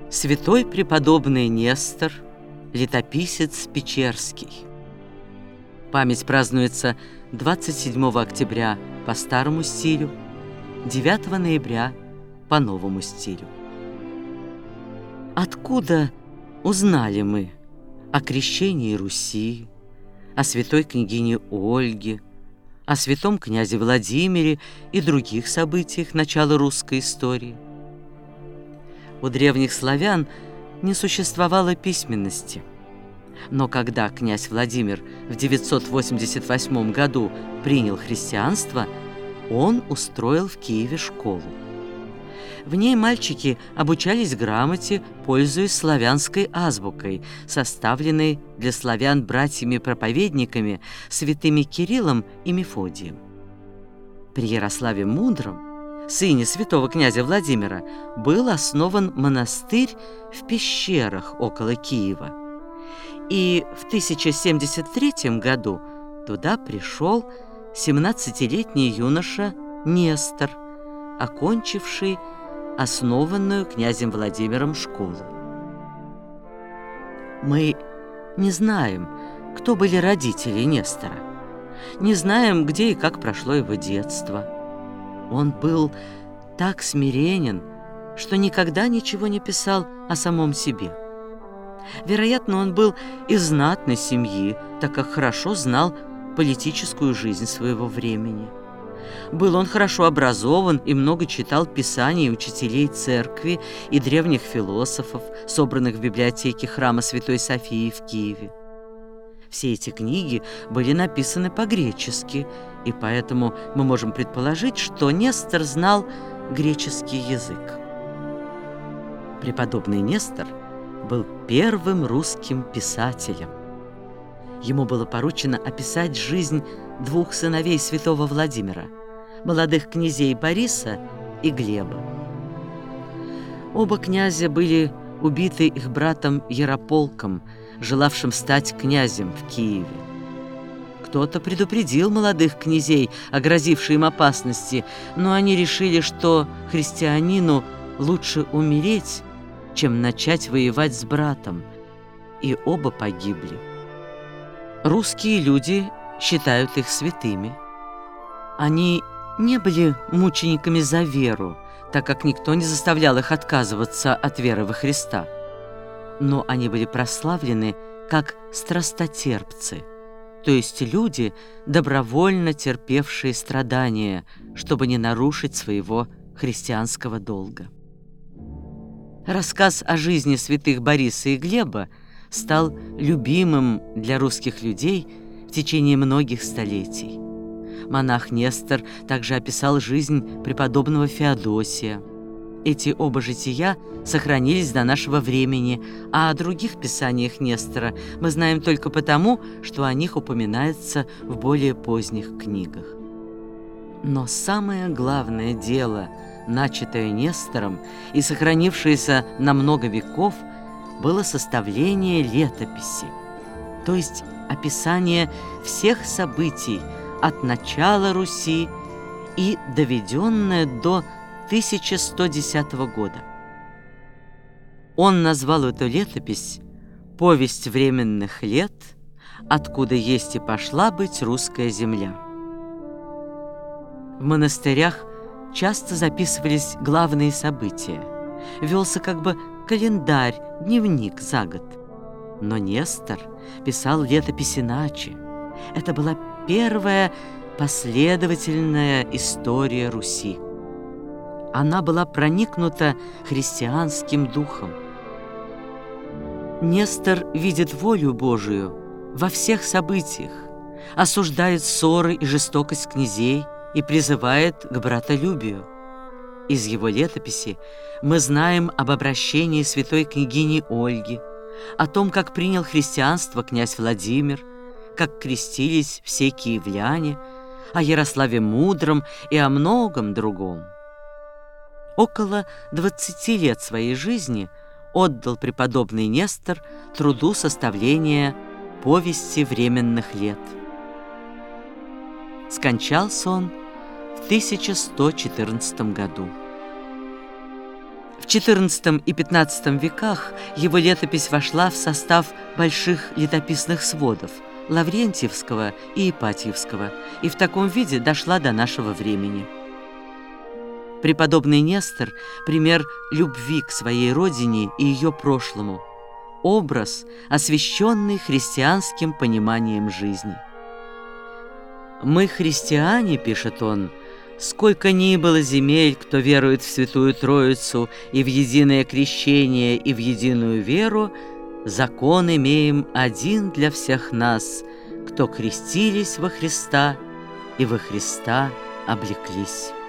Святой преподобный Нестор, летописец Печерский. Память празднуется 27 октября по старому стилю, 9 ноября по новому стилю. Откуда узнали мы о крещении Руси, о святой княгине Ольге, о святом князе Владимире и других событиях начала русской истории? У древних славян не существовало письменности. Но когда князь Владимир в 988 году принял христианство, он устроил в Киеве школу. В ней мальчики обучались грамоте, пользуясь славянской азбукой, составленной для славян братьями-проповедниками святыми Кириллом и Мефодием. При Ярославе Мудром, сыне святого князя Владимира, был основан монастырь в пещерах около Киева. И в 1073 году туда пришел 17-летний юноша Нестор, окончивший основанную князем Владимиром школу. Мы не знаем, кто были родители Нестора, не знаем, где и как прошло его детство. Он был так смиренен, что никогда ничего не писал о самом себе. Вероятно, он был из знатной семьи, так как хорошо знал политическую жизнь своего времени. Был он хорошо образован и много читал писаний учителей церкви и древних философов, собранных в библиотеке храма Святой Софии в Киеве. Все эти книги были написаны по-гречески, и поэтому мы можем предположить, что Нестор знал греческий язык. Преподобный Нестор был первым русским писателем. Ему было поручено описать жизнь двух сыновей святого Владимира, молодых князей Бориса и Глеба. Оба князя были убиты их братом Ярополком, желавшим стать князем в Киеве. Кто-то предупредил молодых князей о грозившей им опасности, но они решили, что христианину лучше умереть, чем начать воевать с братом, и оба погибли. Русские люди считают их святыми. Они не были мучениками за веру, так как никто не заставлял их отказываться от веры во Христа. Но они были прославлены как страстотерпцы, то есть люди, добровольно терпевшие страдания, чтобы не нарушить своего христианского долга. Рассказ о жизни святых Бориса и Глеба стал любимым для русских людей в течение многих столетий. Монах Нестор также описал жизнь преподобного Феодосия. Эти оба жития сохранились до нашего времени, а о других писаниях Нестора мы знаем только потому, что о них упоминается в более поздних книгах. Но самое главное дело, начатое Нестором и сохранившееся на много веков, было составление летописи, то есть описание всех событий от начала Руси и доведенное до 1110 года. Он назвал эту летопись «Повесть временных лет, откуда есть и пошла быть русская земля». В монастырях часто записывались главные события, велся как бы календарь, дневник за год. Но Нестор писал летопись иначе. Это была первая последовательная история Руси. Она была проникнута христианским духом. Нестор видит волю Божию во всех событиях, осуждает ссоры и жестокость князей и призывает к братолюбию. Из его летописи мы знаем об обращении святой княгини Ольги, о том, как принял христианство князь Владимир, как крестились все киевляне, о Ярославе Мудром и о многом другом. Около 20 лет своей жизни отдал преподобный Нестор труду составления «Повести временных лет». Скончался он в 1114 году. В XIV и XV веках его летопись вошла в состав больших летописных сводов Лаврентьевского и Ипатьевского и в таком виде дошла до нашего времени. Преподобный Нестор – пример любви к своей родине и ее прошлому, образ, освященный христианским пониманием жизни. «Мы, христиане, — пишет он, — сколько ни было земель, кто верует в Святую Троицу и в единое крещение, и в единую веру, закон имеем один для всех нас, кто крестились во Христа и во Христа облеклись».